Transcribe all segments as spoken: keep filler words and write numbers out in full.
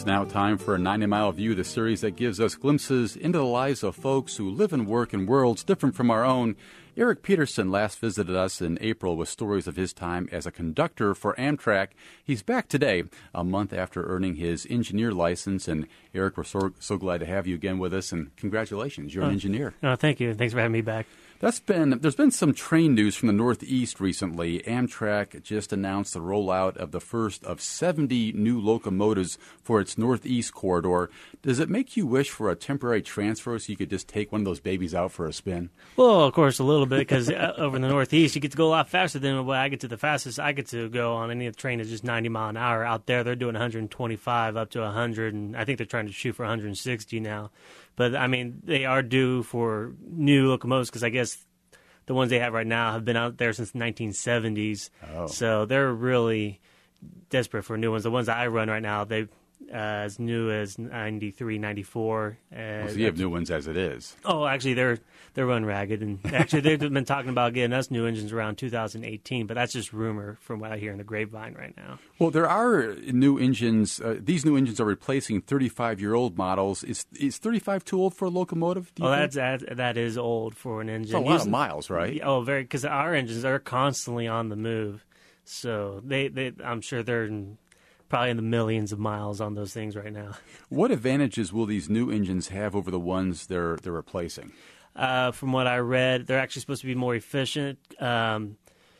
now time for a ninety mile View, the series that gives us glimpses into the lives of folks who live and work in worlds different from our own. Eric Peterson last visited us in April with stories of his time as a conductor for Amtrak. He's back today, a month after earning his engineer license. And Eric, we're so, so glad to have you again with us, and congratulations, you're oh, an engineer. Oh, thank you. Thanks for having me back. That's been there's been some train news from the Northeast recently. Amtrak just announced the rollout of the first of seventy new locomotives for its Northeast corridor. Does it make you wish for a temporary transfer so you could just take one of those babies out for a spin? Well, of course, a little bit, because over in the Northeast, you get to go a lot faster than when I get to. The fastest I get to go on any train is just ninety mile an hour. Out there, they're doing one twenty-five up to one hundred, and I think they're trying to shoot for one sixty now. But, I mean, they are due for new locomotives because I guess the ones they have right now have been out there since the nineteen seventies. Oh. So they're really desperate for new ones. The ones that I run right now, they uh, as new as ninety-three, ninety-four. Uh, Well, so you have new ones as it is. Oh, actually, they're they're run ragged, and actually they've been talking about getting us new engines around two thousand eighteen, but that's just rumor from what I hear in the grapevine right now. Well, there are new engines. Uh, these new engines are replacing thirty-five-year-old models. Is is thirty-five too old for a locomotive? Do you Oh, think? that's that, that is old for an engine. It's a lot Usually- of miles, right? Oh, very, because our engines are constantly on the move, so they, they I'm sure they're in, probably in the millions of miles on those things right now. What advantages will these new engines have over the ones they're they're replacing? Uh, from what I read, they're actually supposed to be more efficient, um,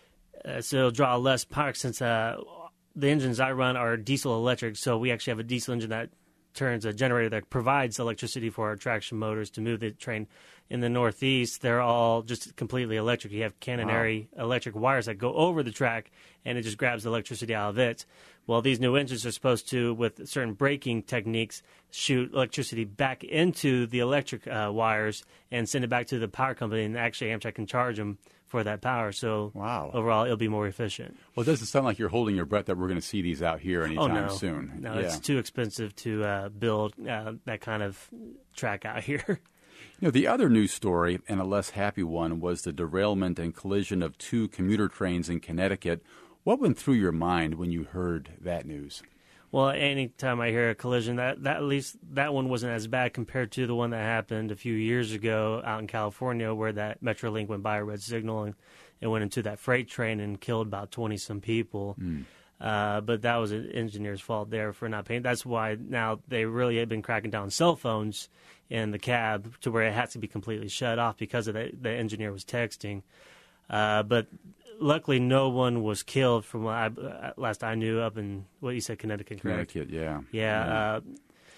uh, so it'll draw less power since uh, the engines I run are diesel electric, so we actually have a diesel engine that turns a generator that provides electricity for our traction motors to move the train. In the Northeast, they're all just completely electric. You have catenary wow. electric wires that go over the track, and it just grabs the electricity out of it. Well, these new engines are supposed to, with certain braking techniques, shoot electricity back into the electric uh, wires and send it back to the power company, and actually Amtrak can charge them for that power. So wow. overall, it'll be more efficient. Well, it doesn't sound like you're holding your breath that we're going to see these out here anytime oh, no. soon. No, yeah. it's too expensive to uh, build uh, that kind of track out here. You know, the other news story, and a less happy one, was the derailment and collision of two commuter trains in Connecticut. What went through your mind when you heard that news? Well, anytime I hear a collision, that, that at least that one wasn't as bad compared to the one that happened a few years ago out in California, where that Metrolink went by a red signal and it went into that freight train and killed about twenty-some people. Mm. Uh, but that was an engineer's fault there for not paying. That's why now they really have been cracking down on cell phones in the cab to where it has to be completely shut off because of the, the engineer was texting. Uh, but luckily, no one was killed from what I, last I knew up in what you said, Connecticut, correct? Connecticut, yeah. Yeah. yeah. Uh,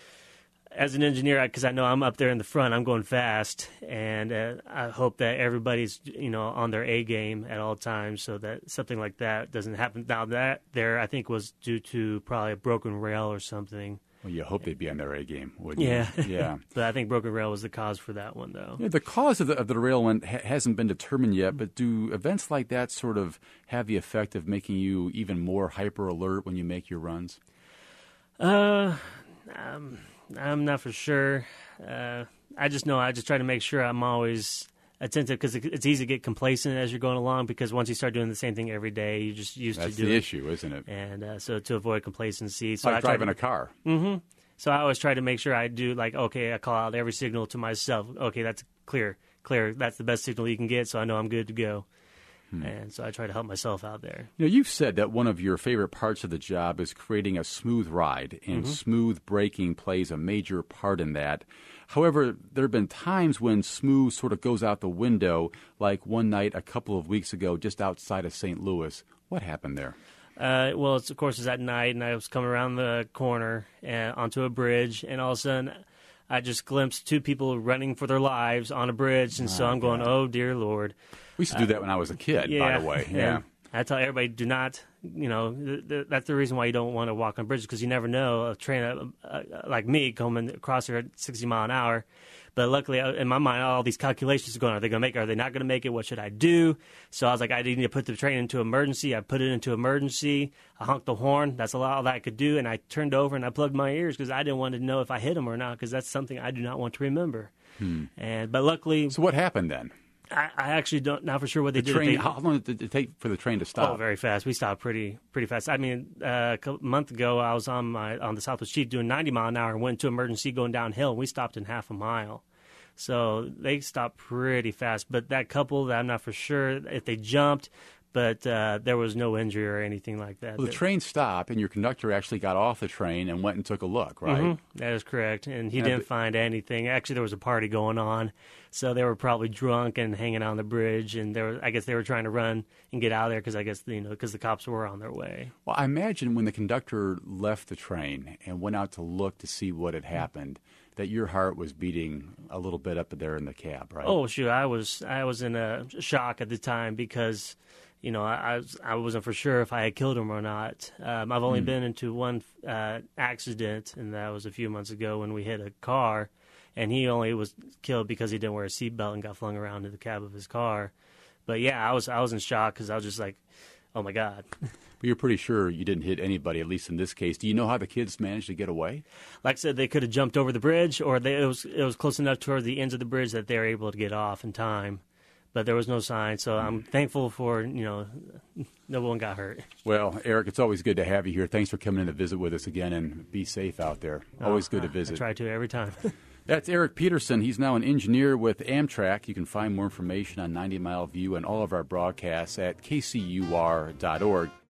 as an engineer, because I know I'm up there in the front, I'm going fast, and uh, I hope that everybody's, you know, on their A game at all times, so that something like that doesn't happen. Now that there, I think, was due to probably a broken rail or something. Well, you hope they'd be on their A game, wouldn't yeah. you? Yeah. But I think broken rail was the cause for that one, though. Yeah, the cause of the, of the derailment ha- hasn't been determined yet, but do events like that sort of have the effect of making you even more hyper alert when you make your runs? Uh, um, I'm not for sure. Uh, I just know I just try to make sure I'm always attentive, because it's easy to get complacent as you're going along, because once you start doing the same thing every day, you're just used That's to doing it. That's the issue, isn't it? And uh, so to avoid complacency. So like I driving to, a car. Mm-hmm. So I always try to make sure I do, like, okay, I call out every signal to myself. Okay, that's clear, clear. That's the best signal you can get, so I know I'm good to go. Hmm. And so I try to help myself out there. You know, you've said that one of your favorite parts of the job is creating a smooth ride, and mm-hmm. smooth braking plays a major part in that. However, there have been times when smooth sort of goes out the window, like one night a couple of weeks ago just outside of Saint Louis. What happened there? Uh, well, it's, of course, it's at night, and I was coming around the corner and onto a bridge, and all of a sudden I just glimpsed two people running for their lives on a bridge, and oh, so I'm going, God. Oh, dear Lord. We used to do that uh, when I was a kid, yeah, by the way. Yeah. I tell everybody, do not, you know, th- th- that's the reason why you don't want to walk on bridges, because you never know a train uh, uh, like me coming across here at sixty mile an hour. But luckily, in my mind, all these calculations are going, are they going to make it? Are they not going to make it? What should I do? So I was like, I need to put the train into emergency. I put it into emergency. I honked the horn. That's a lot all that I could do. And I turned over and I plugged my ears, because I didn't want to know if I hit him or not, because that's something I do not want to remember. Hmm. And But luckily... So what happened then? I, I actually don't not for sure what they the did. Train, They, how long did it take for the train to stop? Oh, very fast. We stopped pretty pretty fast. I mean, uh, a couple, month ago, I was on my on the Southwest Chief doing ninety mile an hour and went to emergency going downhill. And we stopped in half a mile. So they stopped pretty fast. But that couple, I'm not for sure if they jumped, but uh, there was no injury or anything like that. Well, the train stopped, and your conductor actually got off the train and went and took a look, right? Mm-hmm. That is correct. And he And didn't the- find anything. Actually, there was a party going on. So they were probably drunk and hanging on the bridge. And there, I guess they were trying to run and get out of there because I guess, you know, because the cops were on their way. Well, I imagine when the conductor left the train and went out to look to see what had happened, that your heart was beating a little bit up there in the cab, right? Oh, shoot. I was, I was in a shock at the time because, you know, I, I, was, I wasn't for sure if I had killed him or not. Um, I've only Mm. been into one uh, accident, and that was a few months ago when we hit a car, and he only was killed because he didn't wear a seatbelt and got flung around in the cab of his car. But yeah, I was I was in shock because I was just like, oh my God. But you're pretty sure you didn't hit anybody, at least in this case. Do you know how the kids managed to get away? Like I said, they could have jumped over the bridge, or they, it was it was close enough toward the ends of the bridge that they were able to get off in time. But there was no sign, so I'm thankful for, you know, no one got hurt. Well, Eric, it's always good to have you here. Thanks for coming in to visit with us again, and be safe out there. Always good to I visit. try to every time. That's Eric Peterson. He's now an engineer with Amtrak. You can find more information on ninety mile View and all of our broadcasts at K C U R dot org.